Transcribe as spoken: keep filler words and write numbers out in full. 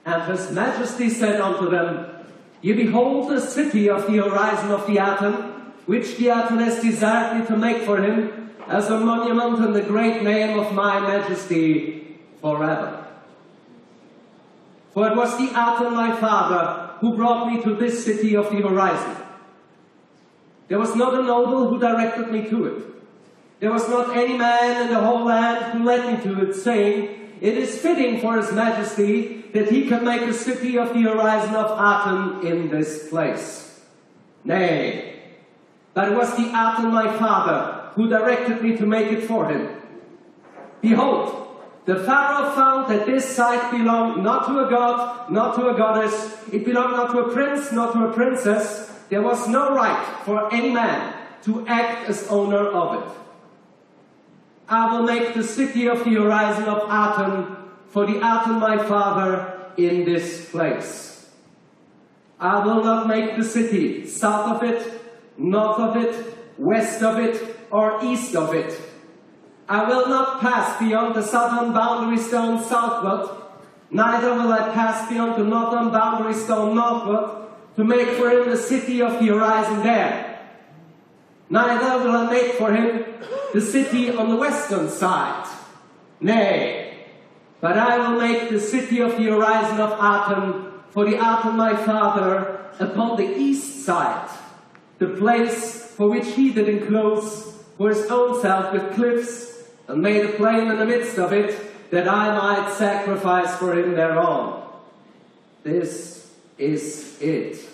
And his majesty said unto them, Ye behold the city of the horizon of the Aten, which the Aten has desired me to make for him, as a monument in the great name of my majesty forever. For it was the Aten my father who brought me to this city of the horizon. There was not a noble who directed me to it. There was not any man in the whole land who led me to it, saying, It is fitting for his majesty that he can make a city of the horizon of Aten in this place. Nay, but it was the Aten my father who directed me to make it for him. Behold, the Pharaoh found that this site belonged not to a god, not to a goddess. It belonged not to a prince, not to a princess. There was no right for any man to act as owner of it. I will make the city of the horizon of Aten for the Aten my father in this place. I will not make the city south of it, north of it, west of it, or east of it. I will not pass beyond the southern boundary stone southward, neither will I pass beyond the northern boundary stone northward, to make for him the city of the horizon there. Neither will I make for him the city on the western side. Nay, but I will make the city of the horizon of Aten for the Aten my father upon the east side, the place for which he did enclose for his own self with cliffs, and made a plain in the midst of it, that I might sacrifice for him thereon. This is it.